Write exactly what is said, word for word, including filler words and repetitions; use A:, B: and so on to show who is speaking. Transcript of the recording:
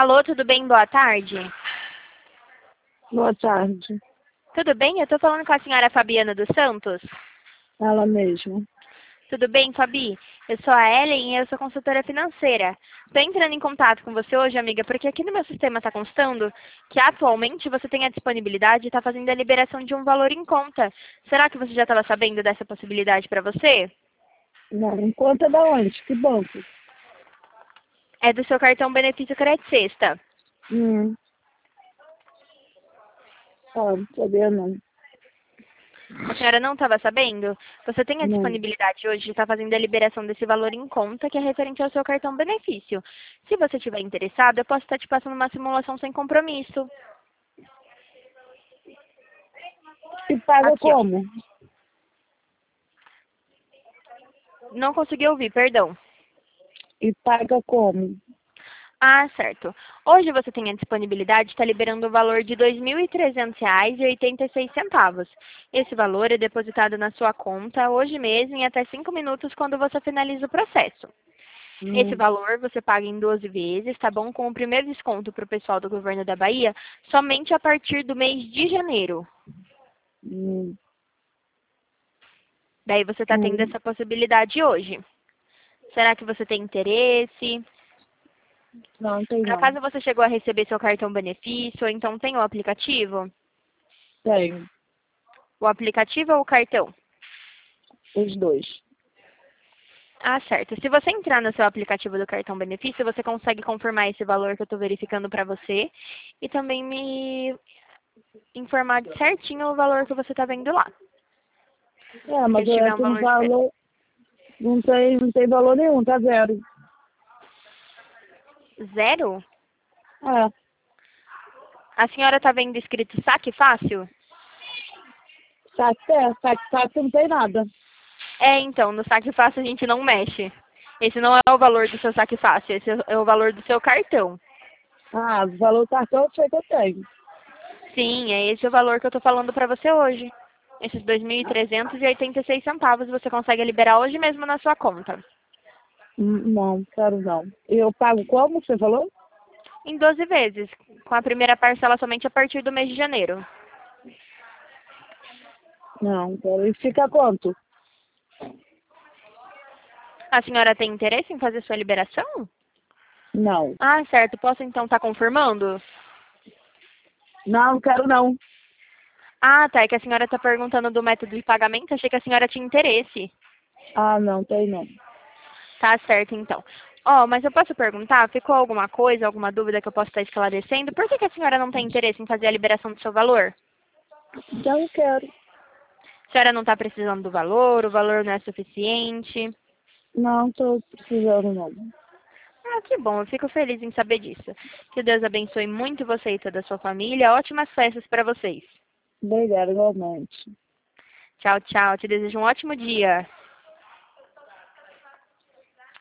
A: Alô, tudo bem? Boa tarde.
B: Boa tarde.
A: Tudo bem? Eu estou falando com a senhora Fabiana dos Santos.
B: Ela mesma.
A: Tudo bem, Fabi? Eu sou a Ellen e eu sou consultora financeira. Estou entrando em contato com você hoje, amiga, porque aqui no meu sistema está constando que atualmente você tem a disponibilidade e está fazendo a liberação de um valor em conta. Será que você já estava sabendo dessa possibilidade para você?
B: Não, em conta da onde? Que banco?
A: É do seu cartão Benefício Crédito Sexta.
B: Hum. Ah, não sabia não.
A: A senhora não estava sabendo? Você tem a
B: Não.
A: disponibilidade hoje de estar fazendo a liberação desse valor em conta, que é referente ao seu cartão benefício. Se você estiver interessado, eu posso estar te passando uma simulação sem compromisso.
B: E paga
A: Aqui, ó.
B: como?
A: Não consegui ouvir, perdão.
B: E paga como?
A: Ah, certo. Hoje você tem a disponibilidade de estar liberando o valor de dois mil e trezentos reais e oitenta e seis centavos. Esse valor é depositado na sua conta hoje mesmo em até cinco minutos quando você finaliza o processo. Esse
B: Hum.
A: valor você paga em doze vezes, tá bom? Com o primeiro desconto para o pessoal do governo da Bahia, somente a partir do mês de janeiro.
B: Hum.
A: Daí você está tendo
B: Hum.
A: essa possibilidade hoje. Será que você tem interesse?
B: Não, não tem
A: Por
B: não.
A: acaso você chegou a receber seu cartão benefício, ou então tem o aplicativo?
B: Tenho.
A: O aplicativo ou o cartão?
B: Os dois.
A: Ah, certo. Se você entrar no seu aplicativo do cartão benefício, você consegue confirmar esse valor que eu estou verificando para você e também me informar certinho o valor que você está vendo lá.
B: É,
A: Se
B: mas
A: estiver
B: é,
A: um
B: tem um
A: valor diferente.
B: valor. Não tem, não tem valor nenhum, tá zero.
A: Zero?
B: É,
A: A senhora está vendo escrito saque fácil?
B: saque é, saque fácil não tem nada.
A: É, então, no saque fácil a gente não mexe. Esse não é o valor do seu saque fácil, esse é o valor do seu cartão.
B: Ah, o valor do cartão eu sei que eu tenho.
A: Sim, é esse o valor que eu estou falando para você hoje. Esses dois mil trezentos e oitenta e seis centavos você consegue liberar hoje mesmo na sua conta.
B: Hum, Não, quero não. Eu pago como, você falou?
A: Em doze vezes, com a primeira parcela somente a partir do mês de janeiro.
B: Não, quero. E fica quanto?
A: A senhora tem interesse em fazer sua liberação?
B: Não.
A: Ah, certo. Posso então estar confirmando?
B: Não, quero não.
A: Ah, tá. É que a senhora está perguntando do método de pagamento. Achei que a senhora tinha interesse.
B: Ah, não, tem não.
A: Tá certo, então. Ó, mas eu posso perguntar, ficou alguma coisa, alguma dúvida que eu possa estar esclarecendo? Por que, que a senhora não tem interesse em fazer a liberação do seu valor?
B: Então eu quero.
A: A senhora não está precisando do valor, o valor não é suficiente?
B: Não, estou precisando não.
A: Ah, que bom, eu fico feliz em saber disso. Que Deus abençoe muito você e toda a sua família. Ótimas festas para vocês.
B: Obrigada, igualmente.
A: Tchau, tchau. Te desejo um ótimo dia.